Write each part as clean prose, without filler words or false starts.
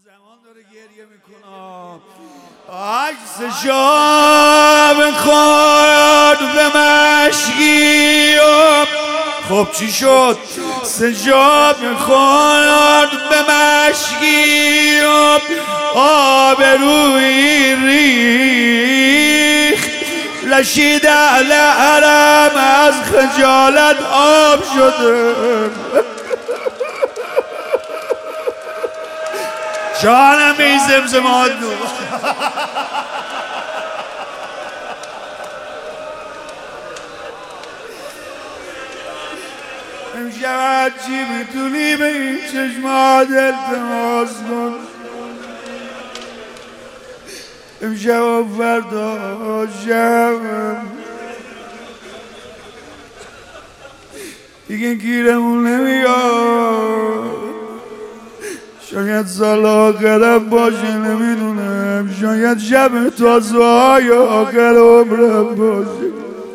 زمان داره گریه میکنم. عکس شام خورد به مشکی. خب چی شد؟ سجاب خورد به مشکی. آبروی ریخت لشید اهل حرم از خجالت آب شده. جانم ای زمزمات نو. امشب چی میتونی به این چشمات التماس کن؟ امشب و فردا شب دیگه گیرمون نمیاد. شاید سال آخرم باشه نمیدونم. شاید شب تازه های آخر عمرم باشه.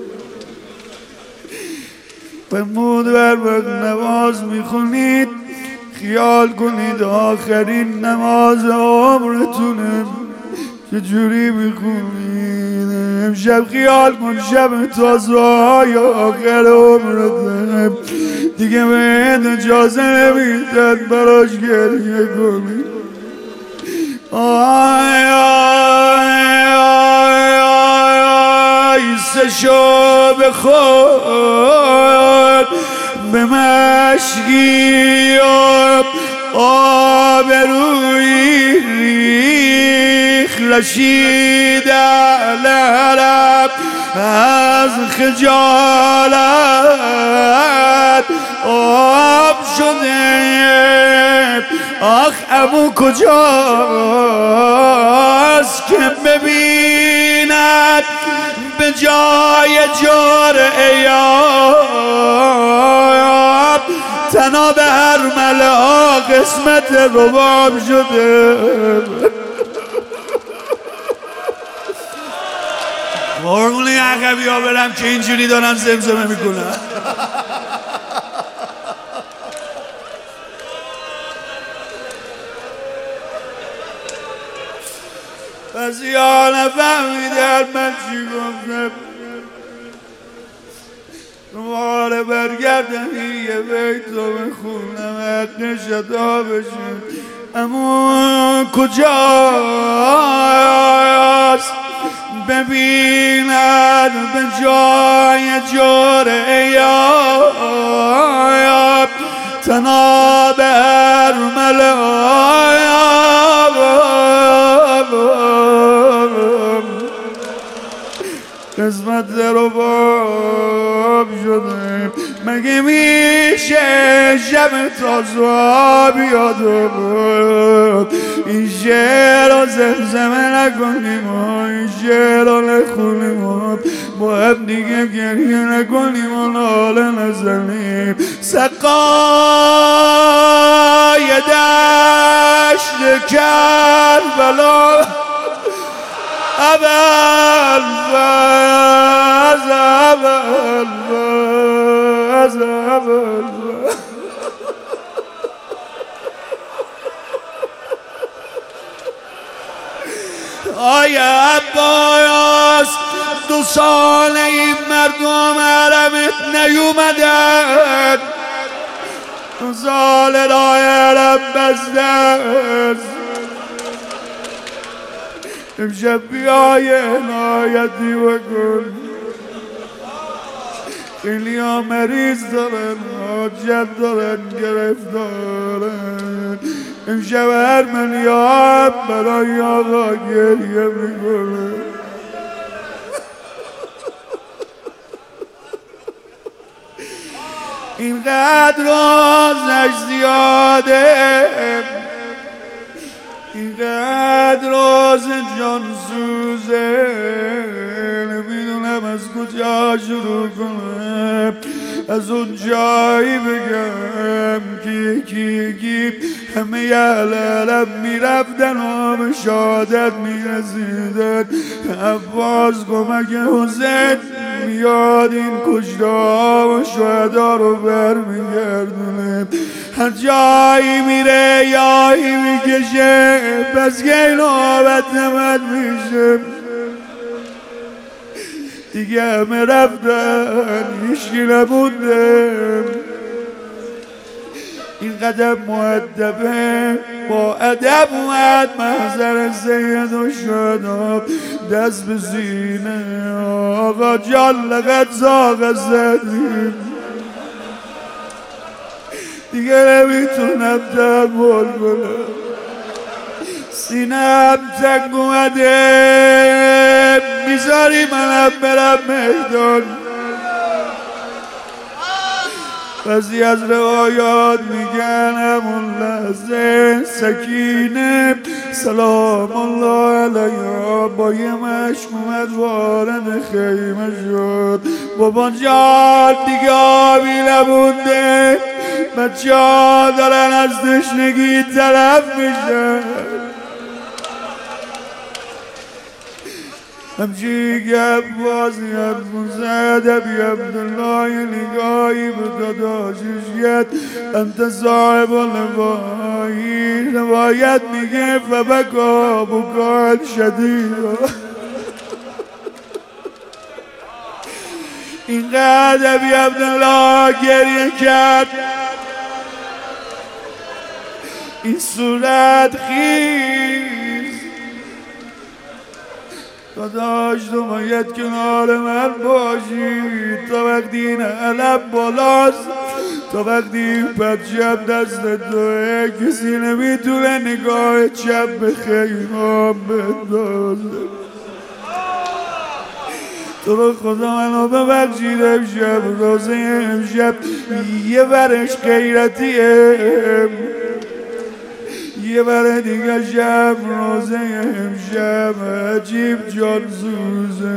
فرمود بر وقت نماز میخونید خیال کنید آخرین نماز عمرتونه. چجوری میخونید؟ امشب خیال کن شب تازه های آخر عمرتونه. دیگه بهت اجازه نمیدن براش گریه کنی. آی آی آی آی سه شب خود به مشکی. آبروی ریخ لشید اهل حرم از خجالت آب شده. آخ عمو کجاست که ببیند به جای جرعه آب تناب هر ملعا قسمت رباب شده. قربون این عقبی ها برم که اینجوری دارم زمزمه میکنم. بعضی ها نفهمیدن من چی گفتم. دوباره برگردم یه بیت رو بخونم حقش ادا بشه. اما کجاست ببیند به جای جرعه آب تناب ارمل قسمت رباب شده. مگه میشه شب تازه بیاد این شعر رو زمزمه نکنیم و این شعر رو نخونیم و با هم دیگه گریه نکنیم و ناله نزنیم. سقای دشت کربلا اول فاز اول فاز اول آی عباس 2 ساله این مردم حرمت نیومدن. 2 ساله راه حرم بسته است. امشب بیای عنایتی بکن. خیلی ها مریض دارن حاجت دارن گرفتارن. امشب ارمنی ها هم برای آقا گریه میکنه. اینقدر رازش زیاده اینقدر راز جان سوزه نمیدونم از کجا شروع کنم. از اون جایی بگم که یکی همه اهل حرم میرفتن و به شهادت میرسیدن. عباس کمک حسین میاد این کشته‌ها و شهدا رو برمیگردونه. هر جایی میره یایی میکشه پس که این آبت نمد میشه. دیگه همه رفتن هیچکی نمونده. این قدم مؤدبه با ادب اومد محضر سید و شهدا دست به سینه. آقا جان لقد زاغ زدیم دیگه نمیتونم تحمل کنم. سینم تنگ اومده میذاری منم برم میدان. بعضی از روایات میگن همون لحظه سکینه سلام الله علیها با یه مشک اومد وارد خیمه شد. بابا جان دیگه آبی نمونده، بچه ها دارن از تشنگی تلف میشن. همچی گپ بازی زد ابی عبدالله نگاهی به داداشش گد انت صاحب الوایی. روایت میگه فبکا بکال شدید. اینقدر ابی عبدالله گریه کرد این صورت خیز داداش تو باید کنار من باشی تا وقتی این علم بالاست، تا وقتی پرچم دست توه کسی نمیتونه نگاه چپ به خیمام بندازه. تو رو خدا منو ببخشید امشب روزه امشب یه ورش غیرتیه یه بر دیگه شب روزه امشب عجیب جان سوزه.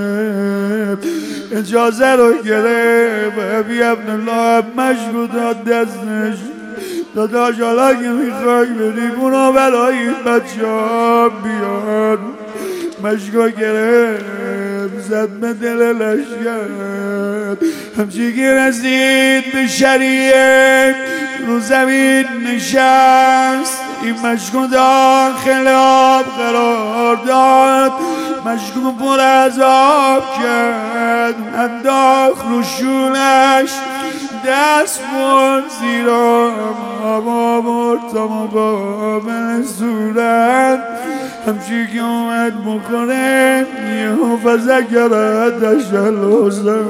اجازه رو گرفت ابی عبدالله مشکو داد دستش. داداش حالا که میخوای بریم اونا برای این بچه ها بیان. مشکو گرفت زد به دل لشکر. همچی که رسید به شریعه رو زمین نشست. این مشکو داخل آب قرار داد، مشکو پر از آب کرد، انداخت رو شونش دست برد زیر آب آورد تا مقابل صورت. همچی که اومد بکنه یهو فذکرتش الحزن.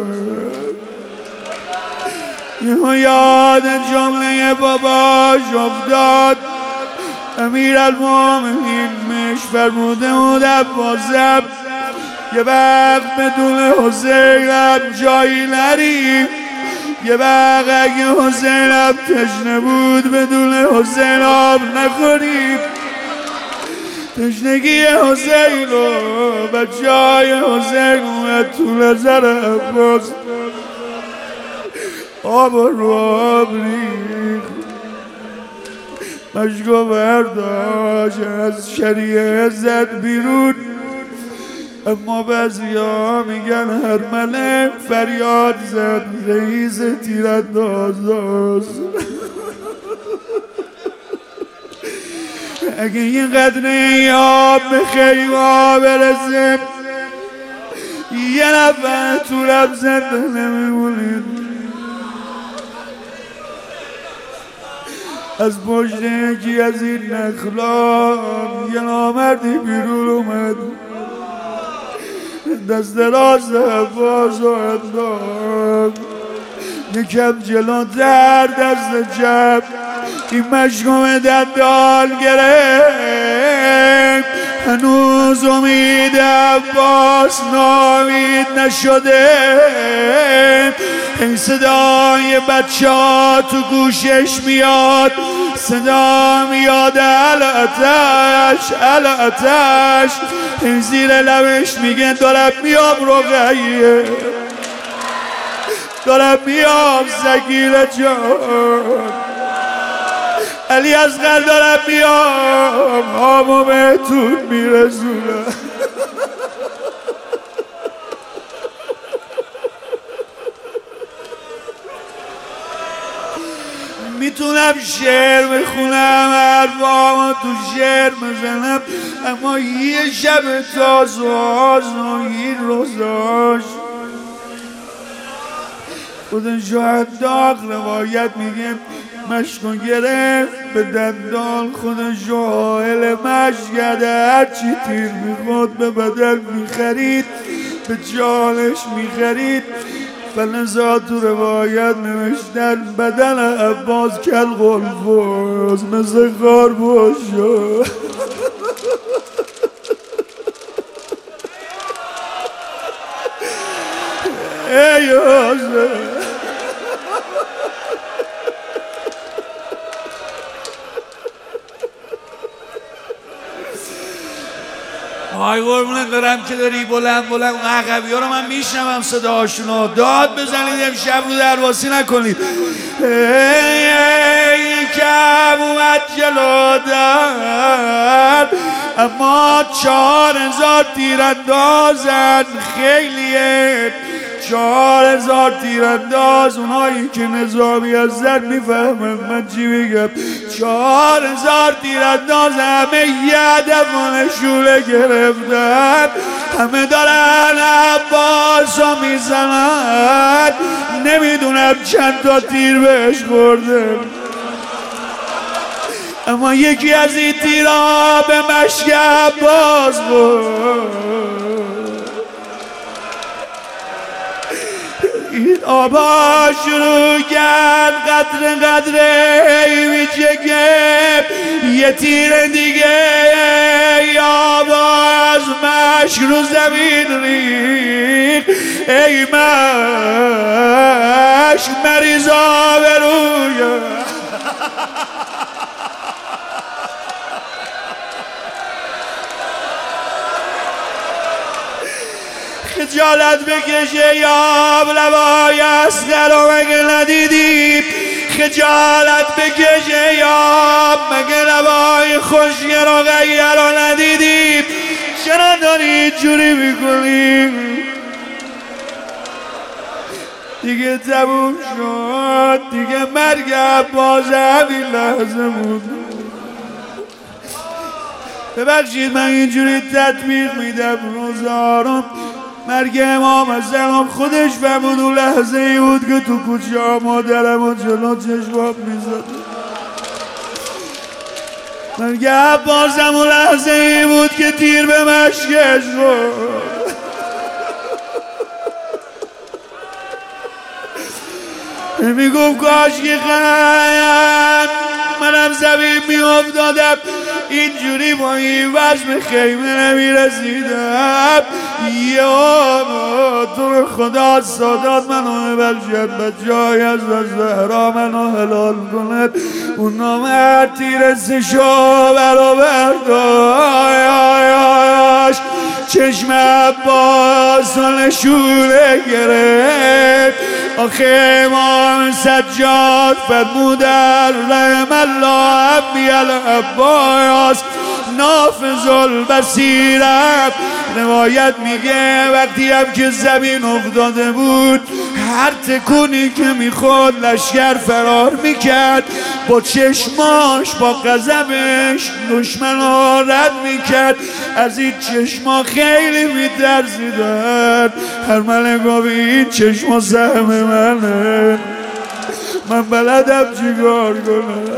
یهو یاد جمله باباش افتاد. امیرالمومنین مش فرموده بود عباسم یه وقت بدون حسینم جایی نریم، یه وقت اگه حسینم تشنه بود بدون حسین آب نخوریم. تشنگی حسین رو بچه های حسین اومد تو نظر عباس آب رو آب ریخت. مشکو برداشت از شریعه زد بیرون. اما بعضی ها میگن هرمله فریاد زد رئیس تیرانداز. اگه این قدره آب به خیمه برسه یه نفر تو رب زنده نمیمونید. از پشت یکی از این نخلا یه نامردی بیرون اومد، دست دراز عباس و انداخت یکم جلوتر دست چپ این مشکوم دندان گرفت. هنوز امید عباس ناامید نشده. این صدای بچه ها تو گوشش میاد، صدا میاد الاتش الاتش. این زیر لبش میگه دارم میام رقیه، دارم میام سکینه جان، علی اصغر دارم میام آبو بهتون میرسونم. میتونم شعر بخونم، حرفامو تو شعر بزنم، اما یه شب تاز و آزمایی روزاش خود شهداق روایت میگه مشکو گرفت به دندان، خود شاهل مشگده هرچی تیر میخواد به بدل میخرید، به جانش میخرید. فلذا تو روایت نوشتن بدن عباس کل غلفوز مثل خار باشو. ای حسین آی قربونت برم که داری بلند بلند عقبی ها رو من میشنوم صداشونو، داد بزنید امشب رو درواسی نکنید. ای کم اومد جلودن اما 4000 تیراندازن، خیلیه 4000 تیرانداز. اونایی که نظامی از زن میفهمن من چی میگم. 4000 تیرانداز همه یه هدف شوله گرفتن، همه دارن عباسو میزنن، نمیدونم چند تا تیر بهش خورده، اما یکی از این تیرها به مشک عباس خورد. این آبا شروع کرد قطره قطره میچکه، یه تیر دیگه آبا از مشک رو زمین ریخت. ای مشک مریضا بروی خجالت بکشه یا لبای اصغر رو مگه ندیدی؟ خجالت بکشه یا مگه لبای خوشگر و غیر رو ندیدی؟ چرا داری جوری میکنی؟ دیگه تموم شد، دیگه مرگ عباس همین لحظه بود. ببخشید من اینجوری تطبیق میدم روزارم. مرگ امام سلام خودش فرمود اون لحظه ای بود که تو کوچه مادرم و جلو چشمام میزد. مرگ عباسم اون لحظه ای بود که تیر به مشکش بود. میگم کاش که خواهم منم زمین میافتادم، اینجوری با این وزن خیمه نمیرسیدم. یا تو خدا سادات منو ببخشد، بجای از زهرا منو حلال کند. اون نامه تیر سشو برآورداش، چشم عباس نشونه گرفت. آخه امام سجاد فرمودن رحم الله ابی العباس نافذ البصیرت. روایت میگه وقتی هم که زمین افتاده بود، هر تکونی که میخورد لشکر فرار میکرد، با چشماش با غضبش دشمنا رد میکرد. از این چشما خیلی میترسیدن. هر ملک گفت این چشما سهم منه، من بلدم چیکار کنم.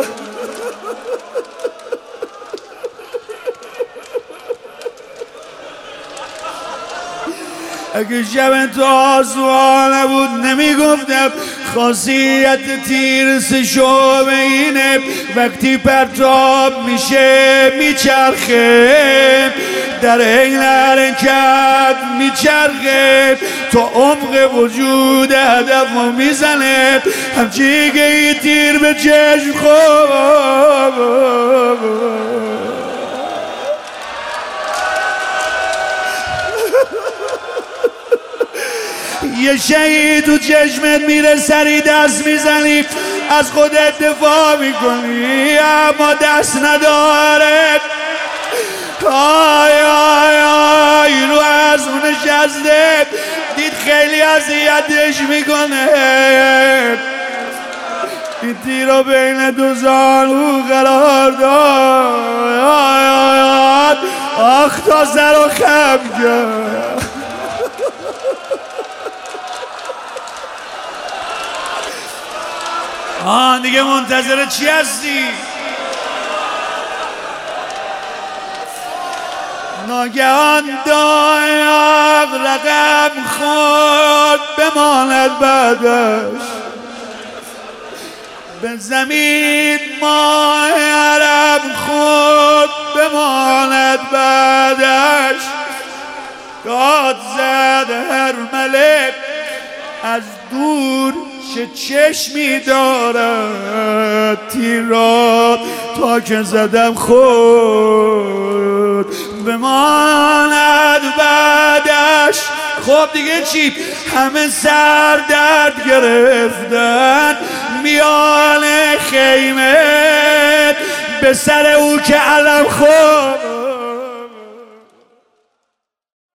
اگه شب تازوها نبود نمیگفتم. خاصیت تیر سشو اینه وقتی پرتاب میشه میچرخه، در این حرکت میچرخه تا عمق وجود هدف رو میزنه. همچی که این تیر به چشم خوب یه شهید تو چشمت میره، سری دست میزنی از خودت دفاع میکنی، اما دست نداره. آی آی آی رو از اون نشسته، دید خیلی اذیتش میکنه. این تیر رو بین دو زانو قرار داد آخ تا سر و خم کرد دیگه منتظر چی هستی؟ ناگهان دایق رقم خود بماند بعدش به زمین ماه عرب خود بماند بعدش داد زد هر ملک از دور چه چشمی دارد تیر را تا که زدم خود بماند بعدش خب دیگه چی؟ همه سر درد گرفتن میان خیمه به سر او که علم خود